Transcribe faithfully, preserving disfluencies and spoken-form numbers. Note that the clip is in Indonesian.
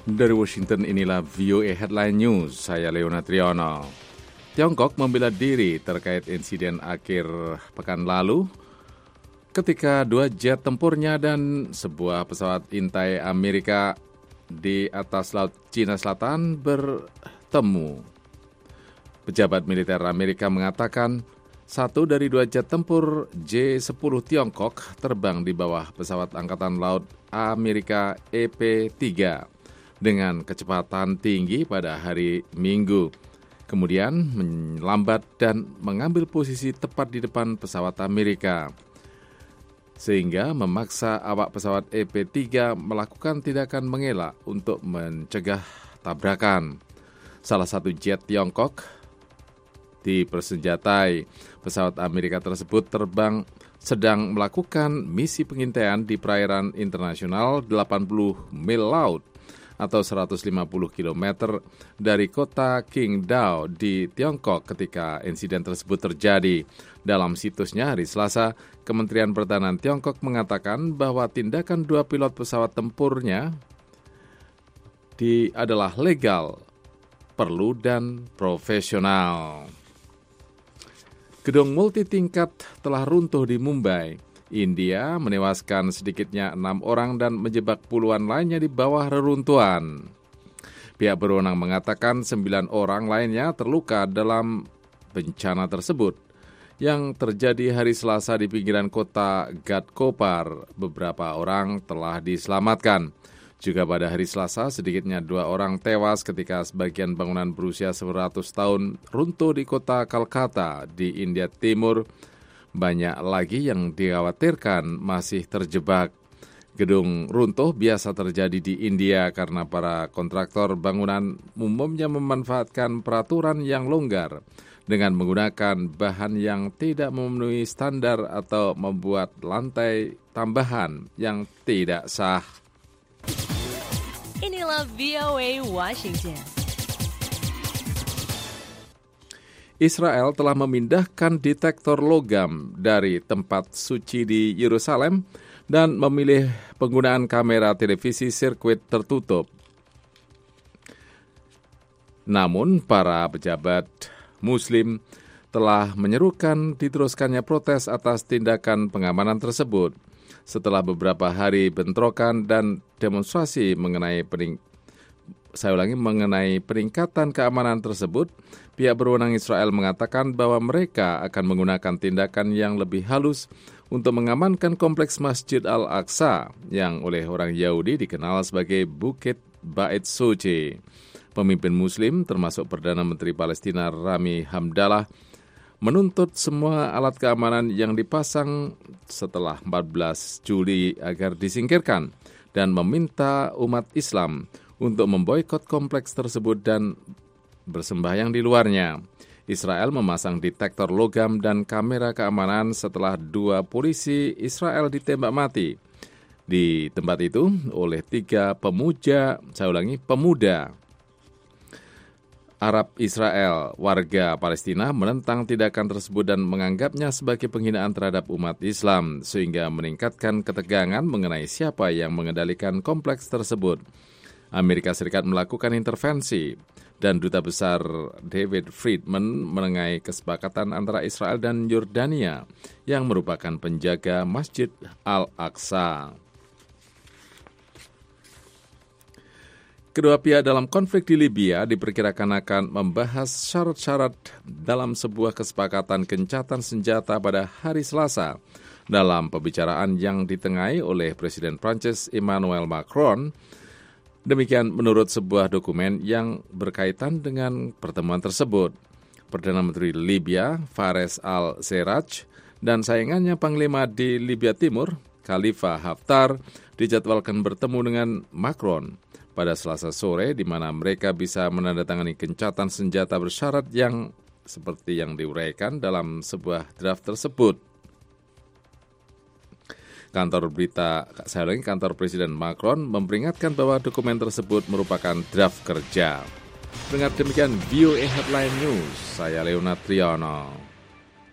Dari Washington, inilah V O A Headline News, saya Leona Triyono. Tiongkok membela diri terkait insiden akhir pekan lalu ketika dua jet tempurnya dan sebuah pesawat intai Amerika di atas laut Cina Selatan bertemu. Pejabat militer Amerika mengatakan satu dari dua jet tempur J sepuluh Tiongkok terbang di bawah pesawat Angkatan Laut Amerika E P tiga dengan kecepatan tinggi pada hari Minggu. Kemudian melambat dan mengambil posisi tepat di depan pesawat Amerika, sehingga memaksa awak pesawat E P tiga melakukan tindakan mengelak untuk mencegah tabrakan. Salah satu jet Tiongkok dipersenjatai. Pesawat Amerika tersebut terbang sedang melakukan misi pengintaian di perairan internasional delapan puluh mil laut atau seratus lima puluh kilometer dari kota Qingdao di Tiongkok ketika insiden tersebut terjadi. Dalam situsnya hari Selasa, Kementerian Pertahanan Tiongkok mengatakan bahwa tindakan dua pilot pesawat tempurnya di adalah legal, perlu dan profesional. Gedung multitingkat telah runtuh di Mumbai, India, menewaskan sedikitnya enam orang dan menjebak puluhan lainnya di bawah reruntuhan. Pihak berwenang mengatakan sembilan orang lainnya terluka dalam bencana tersebut yang terjadi hari Selasa di pinggiran kota Ghatkopar. Beberapa orang telah diselamatkan. Juga pada hari Selasa, sedikitnya dua orang tewas ketika sebagian bangunan berusia seratus tahun runtuh di kota Kolkata di India Timur. Banyak lagi yang dikhawatirkan masih terjebak. Gedung runtuh biasa terjadi di India karena para kontraktor bangunan umumnya memanfaatkan peraturan yang longgar dengan menggunakan bahan yang tidak memenuhi standar atau membuat lantai tambahan yang tidak sah. Inilah V O A Washington. Israel telah memindahkan detektor logam dari tempat suci di Yerusalem dan memilih penggunaan kamera televisi sirkuit tertutup. Namun, para pejabat Muslim telah menyerukan diteruskannya protes atas tindakan pengamanan tersebut. Setelah beberapa hari bentrokan dan demonstrasi mengenai pening, saya ulangi mengenai peningkatan keamanan tersebut, pihak berwenang Israel mengatakan bahwa mereka akan menggunakan tindakan yang lebih halus untuk mengamankan kompleks Masjid Al-Aqsa yang oleh orang Yahudi dikenal sebagai Bukit Bait Suci. Pemimpin Muslim termasuk Perdana Menteri Palestina Rami Hamdallah menuntut semua alat keamanan yang dipasang setelah empat belas Juli agar disingkirkan dan meminta umat Islam untuk memboikot kompleks tersebut dan bersembahyang di luarnya. Israel memasang detektor logam dan kamera keamanan setelah dua polisi Israel ditembak mati di tempat itu oleh tiga pemuja, saya ulangi, pemuda Arab Israel. Warga Palestina menentang tindakan tersebut dan menganggapnya sebagai penghinaan terhadap umat Islam, sehingga meningkatkan ketegangan mengenai siapa yang mengendalikan kompleks tersebut. Amerika Serikat melakukan intervensi dan Duta Besar David Friedman menengahi kesepakatan antara Israel dan Yordania yang merupakan penjaga Masjid Al-Aqsa. Kedua pihak dalam konflik di Libya diperkirakan akan membahas syarat-syarat dalam sebuah kesepakatan gencatan senjata pada hari Selasa dalam pembicaraan yang ditengahi oleh Presiden Prancis Emmanuel Macron. Demikian menurut sebuah dokumen yang berkaitan dengan pertemuan tersebut. Perdana Menteri Libya Fares al-Serraj dan saingannya Panglima di Libya Timur Khalifa Haftar dijadwalkan bertemu dengan Macron pada Selasa sore, di mana mereka bisa menandatangani gencatan senjata bersyarat yang seperti yang diuraikan dalam sebuah draft tersebut. Kantor berita, saya ulangi, kantor Presiden Macron memperingatkan bahwa dokumen tersebut merupakan draft kerja. Dengar demikian V O A Headline News, saya Leona Triyono.